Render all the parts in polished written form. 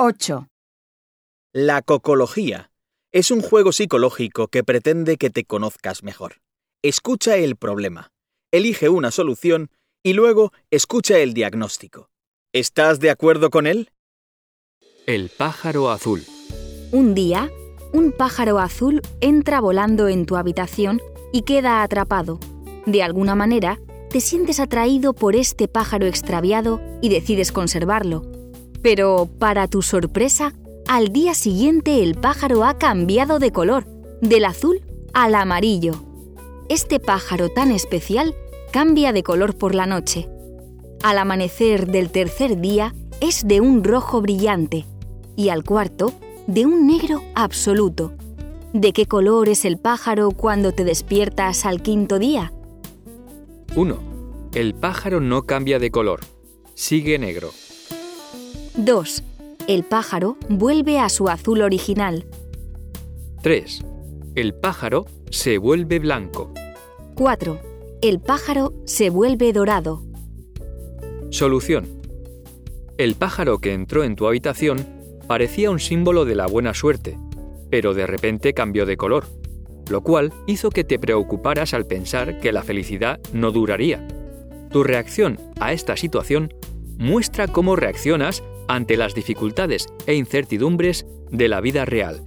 8. La cocología es un juego psicológico que pretende que te conozcas mejor. Escucha el problema, elige una solución y luego escucha el diagnóstico. ¿Estás de acuerdo con él? El pájaro azul. Un día, un pájaro azul entra volando en tu habitación y queda atrapado. De alguna manera, te sientes atraído por este pájaro extraviado y decides conservarlo. Pero, para tu sorpresa, al día siguiente el pájaro ha cambiado de color, del azul al amarillo. Este pájaro tan especial cambia de color por la noche. Al amanecer del tercer día es de un rojo brillante y al cuarto de un negro absoluto. ¿De qué color es el pájaro cuando te despiertas al quinto día? 1. El pájaro no cambia de color. Sigue negro. 2. El pájaro vuelve a su azul original. 3. El pájaro se vuelve blanco. 4. El pájaro se vuelve dorado. Solución. El pájaro que entró en tu habitación parecía un símbolo de la buena suerte, pero de repente cambió de color, lo cual hizo que te preocuparas al pensar que la felicidad no duraría. Tu reacción a esta situación muestra cómo reaccionas ante las dificultades e incertidumbres de la vida real.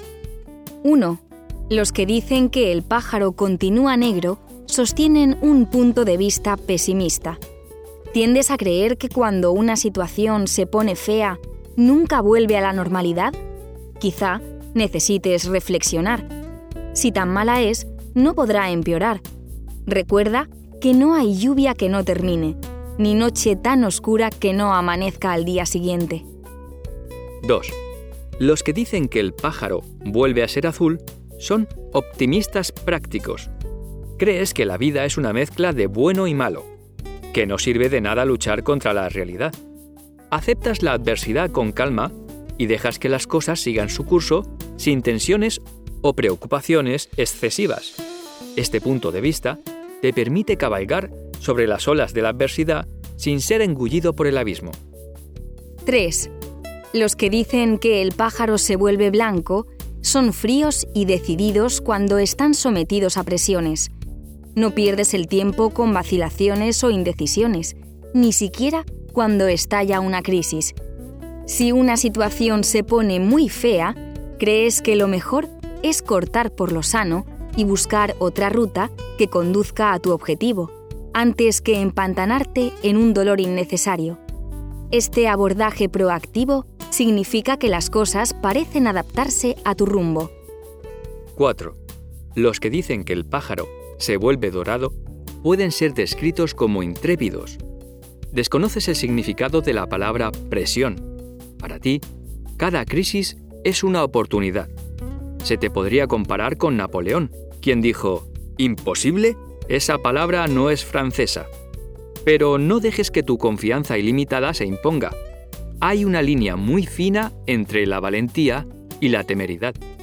1. Los que dicen que el pájaro continúa negro sostienen un punto de vista pesimista. ¿Tiendes a creer que cuando una situación se pone fea, nunca vuelve a la normalidad? Quizá necesites reflexionar. Si tan mala es, no podrá empeorar. Recuerda que no hay lluvia que no termine, ni noche tan oscura que no amanezca al día siguiente. 2. Los que dicen que el pájaro vuelve a ser azul son optimistas prácticos. Crees que la vida es una mezcla de bueno y malo, que no sirve de nada luchar contra la realidad. Aceptas la adversidad con calma y dejas que las cosas sigan su curso sin tensiones o preocupaciones excesivas. Este punto de vista te permite cabalgar sobre las olas de la adversidad sin ser engullido por el abismo. 3. Los que dicen que el pájaro se vuelve blanco son fríos y decididos cuando están sometidos a presiones. No pierdes el tiempo con vacilaciones o indecisiones, ni siquiera cuando estalla una crisis. Si una situación se pone muy fea, crees que lo mejor es cortar por lo sano y buscar otra ruta que conduzca a tu objetivo, antes que empantanarte en un dolor innecesario. Este abordaje proactivo significa que las cosas parecen adaptarse a tu rumbo. 4. Los que dicen que el pájaro se vuelve dorado pueden ser descritos como intrépidos. Desconoces el significado de la palabra presión. Para ti, cada crisis es una oportunidad. Se te podría comparar con Napoleón, quien dijo: «¿Imposible? Esa palabra no es francesa». Pero no dejes que tu confianza ilimitada se imponga. Hay una línea muy fina entre la valentía y la temeridad.